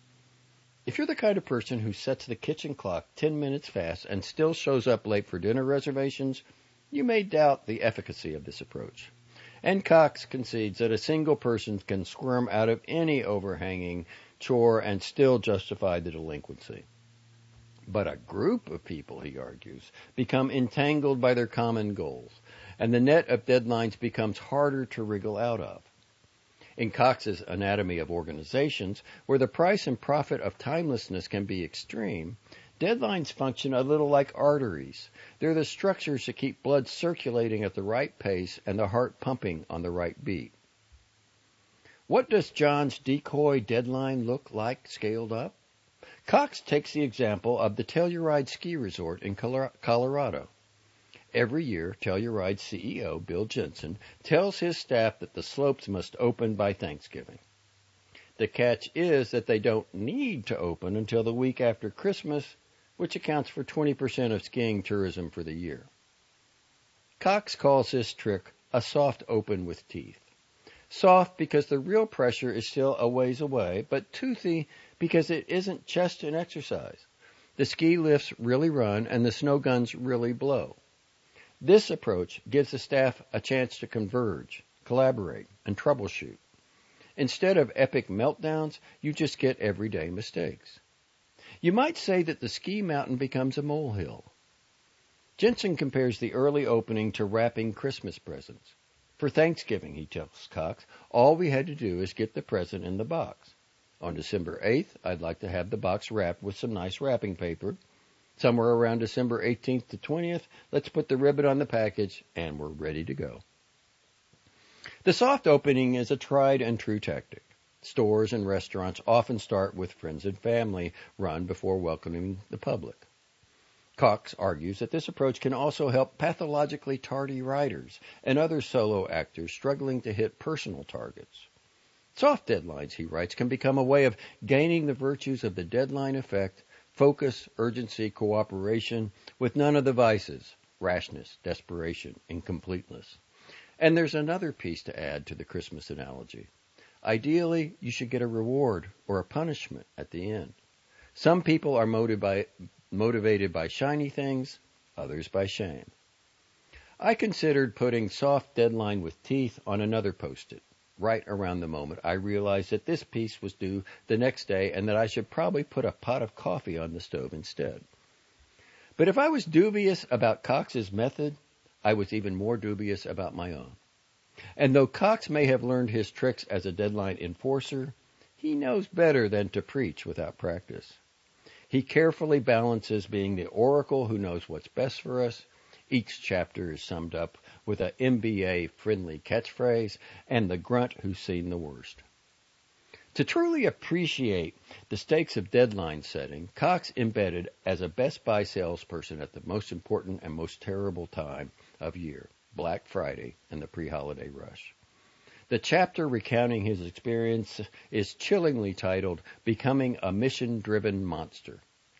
If you're the kind of person who sets the kitchen clock 10 minutes fast and still shows up late for dinner reservations, you may doubt the efficacy of this approach. And Cox concedes that a single person can squirm out of any overhanging chore and still justify the delinquency. But a group of people, he argues, become entangled by their common goals, and the net of deadlines becomes harder to wriggle out of. In Cox's Anatomy of Organizations, where the price and profit of timelessness can be extreme, deadlines function a little like arteries. They're the structures that keep blood circulating at the right pace and the heart pumping on the right beat. What does John's decoy deadline look like scaled up? Cox takes the example of the Telluride ski resort in Colorado. Every year, Telluride's CEO, Bill Jensen, tells his staff that the slopes must open by Thanksgiving. The catch is that they don't need to open until the week after Christmas, which accounts for 20% of skiing tourism for the year. Cox calls this trick a soft open with teeth. Soft because the real pressure is still a ways away, but toothy because it isn't just an exercise. The ski lifts really run and the snow guns really blow. This approach gives the staff a chance to converge, collaborate, and troubleshoot. Instead of epic meltdowns, you just get everyday mistakes. You might say that the ski mountain becomes a molehill. Jensen compares the early opening to wrapping Christmas presents. For Thanksgiving, he tells Cox, all we had to do is get the present in the box. On December 8th, I'd like to have the box wrapped with some nice wrapping paper. Somewhere around December 18th to 20th, let's put the ribbon on the package, and we're ready to go. The soft opening is a tried and true tactic. Stores and restaurants often start with friends and family run before welcoming the public. Cox argues that this approach can also help pathologically tardy writers and other solo actors struggling to hit personal targets. Soft deadlines, he writes, can become a way of gaining the virtues of the deadline effect, focus, urgency, cooperation, with none of the vices, rashness, desperation, incompleteness. And there's another piece to add to the Christmas analogy. Ideally, you should get a reward or a punishment at the end. Some people are motivated by shiny things, others by shame. I considered putting soft deadline with teeth on another Post-it. Right around the moment, I realized that this piece was due the next day and that I should probably put a pot of coffee on the stove instead. But if I was dubious about Cox's method, I was even more dubious about my own. And though Cox may have learned his tricks as a deadline enforcer, he knows better than to preach without practice. He carefully balances being the oracle who knows what's best for us. Each chapter is summed up with a MBA-friendly catchphrase and the grunt who's seen the worst. To truly appreciate the stakes of deadline setting, Cox embedded as a Best Buy salesperson at the most important and most terrible time of year, Black Friday and the pre-holiday rush. The chapter recounting his experience is chillingly titled, Becoming a Mission-Driven Monster.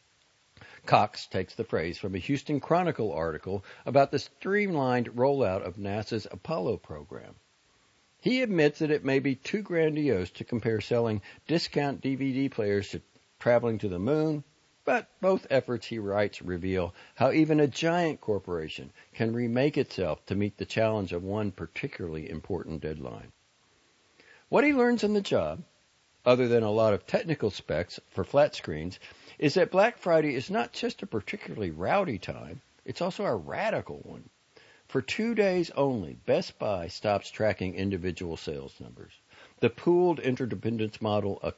Cox takes the phrase from a Houston Chronicle article about the streamlined rollout of NASA's Apollo program. He admits that it may be too grandiose to compare selling discount DVD players to traveling to the moon, but both efforts, he writes, reveal how even a giant corporation can remake itself to meet the challenge of one particularly important deadline. What he learns on the job, other than a lot of technical specs for flat screens, is that Black Friday is not just a particularly rowdy time, it's also a radical one. For 2 days only, Best Buy stops tracking individual sales numbers. The pooled interdependence model, a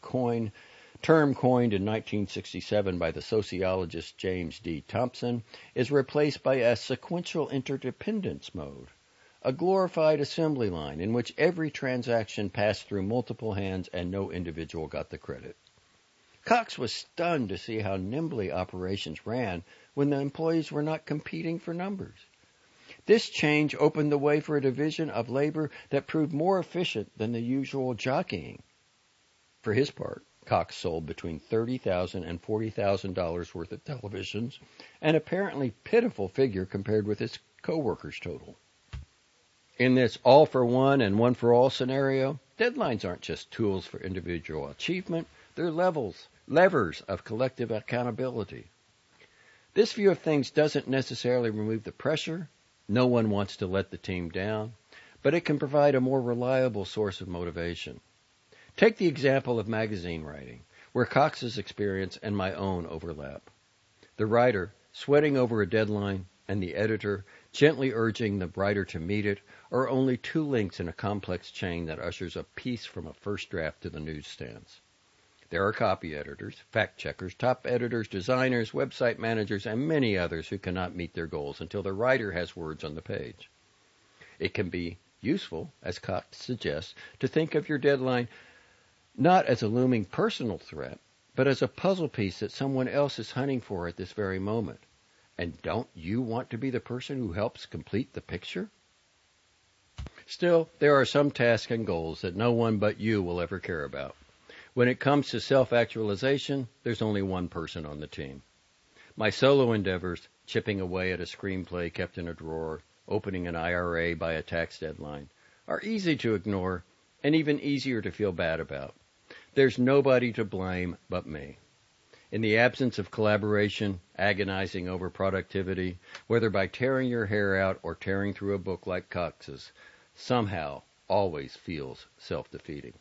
term coined in 1967 by the sociologist James D. Thompson, is replaced by a sequential interdependence mode, a glorified assembly line in which every transaction passed through multiple hands and no individual got the credit. Cox was stunned to see how nimbly operations ran when the employees were not competing for numbers. This change opened the way for a division of labor that proved more efficient than the usual jockeying. For his part, Cox sold between $30,000 and $40,000 worth of televisions, an apparently pitiful figure compared with his co-workers' total. In this all-for-one and one-for-all scenario, deadlines aren't just tools for individual achievement, they're levers of collective accountability. This view of things doesn't necessarily remove the pressure. No one wants to let the team down, but it can provide a more reliable source of motivation. Take the example of magazine writing, where Cox's experience and my own overlap. The writer, sweating over a deadline, and the editor, gently urging the writer to meet it, are only two links in a complex chain that ushers a piece from a first draft to the newsstands. There are copy editors, fact-checkers, top editors, designers, website managers, and many others who cannot meet their goals until the writer has words on the page. It can be useful, as Cox suggests, to think of your deadline not as a looming personal threat, but as a puzzle piece that someone else is hunting for at this very moment. And don't you want to be the person who helps complete the picture? Still, there are some tasks and goals that no one but you will ever care about. When it comes to self-actualization, there's only one person on the team. My solo endeavors, chipping away at a screenplay kept in a drawer, opening an IRA by a tax deadline, are easy to ignore and even easier to feel bad about. There's nobody to blame but me. In the absence of collaboration, agonizing over productivity, whether by tearing your hair out or tearing through a book like Cox's, somehow always feels self-defeating.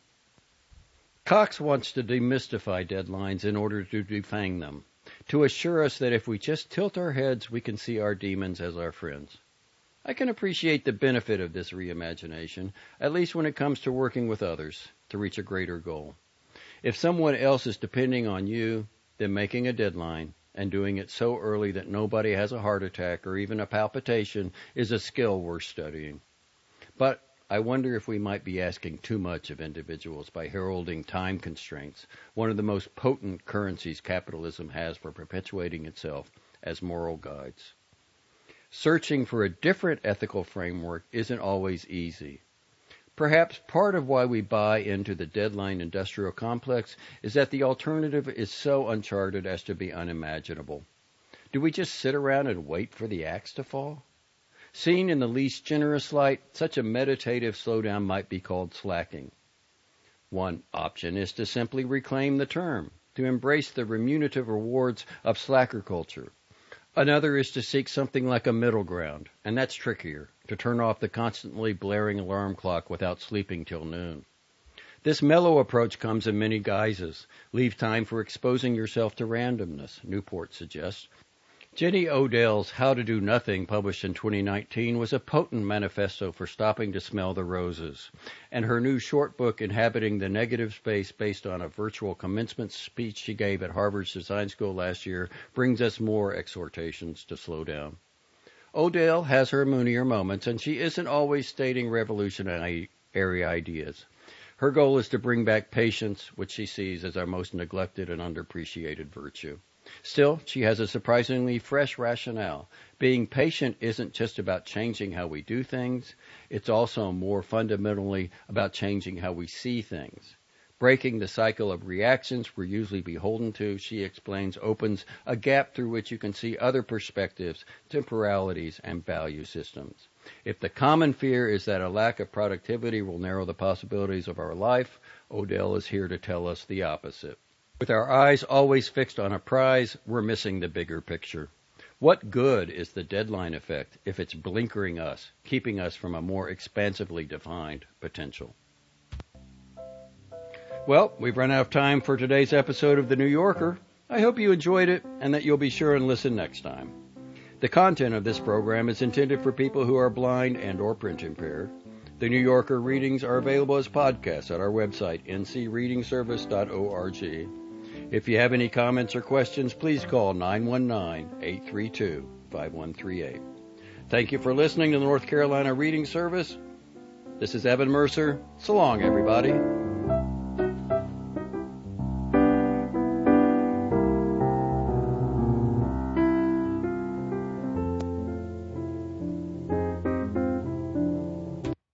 Cox wants to demystify deadlines in order to defang them, to assure us that if we just tilt our heads, we can see our demons as our friends. I can appreciate the benefit of this reimagination, at least when it comes to working with others to reach a greater goal. If someone else is depending on you, then making a deadline and doing it so early that nobody has a heart attack or even a palpitation is a skill worth studying. But I wonder if we might be asking too much of individuals by heralding time constraints, one of the most potent currencies capitalism has for perpetuating itself as moral guides. Searching for a different ethical framework isn't always easy. Perhaps part of why we buy into the deadline industrial complex is that the alternative is so uncharted as to be unimaginable. Do we just sit around and wait for the axe to fall? Seen in the least generous light, such a meditative slowdown might be called slacking. One option is to simply reclaim the term, to embrace the remunerative rewards of slacker culture. Another is to seek something like a middle ground, and that's trickier, to turn off the constantly blaring alarm clock without sleeping till noon. This mellow approach comes in many guises. Leave time for exposing yourself to randomness, Newport suggests. Jenny Odell's How to Do Nothing, published in 2019, was a potent manifesto for stopping to smell the roses, and her new short book, Inhabiting the Negative Space, based on a virtual commencement speech she gave at Harvard's Design School last year, brings us more exhortations to slow down. Odell has her moonier moments, and she isn't always stating revolutionary ideas. Her goal is to bring back patience, which she sees as our most neglected and underappreciated virtue. Still, she has a surprisingly fresh rationale. Being patient isn't just about changing how we do things, it's also more fundamentally about changing how we see things. Breaking the cycle of reactions we're usually beholden to, she explains, opens a gap through which you can see other perspectives, temporalities, and value systems. If the common fear is that a lack of productivity will narrow the possibilities of our life, Odell is here to tell us the opposite. With our eyes always fixed on a prize, we're missing the bigger picture. What good is the deadline effect if it's blinkering us, keeping us from a more expansively defined potential? Well, we've run out of time for today's episode of The New Yorker. I hope you enjoyed it and that you'll be sure and listen next time. The content of this program is intended for people who are blind and or print impaired. The New Yorker readings are available as podcasts at our website, ncreadingservice.org. If you have any comments or questions, please call 919-832-5138. Thank you for listening to the North Carolina Reading Service. This is Evan Mercer. So long, everybody.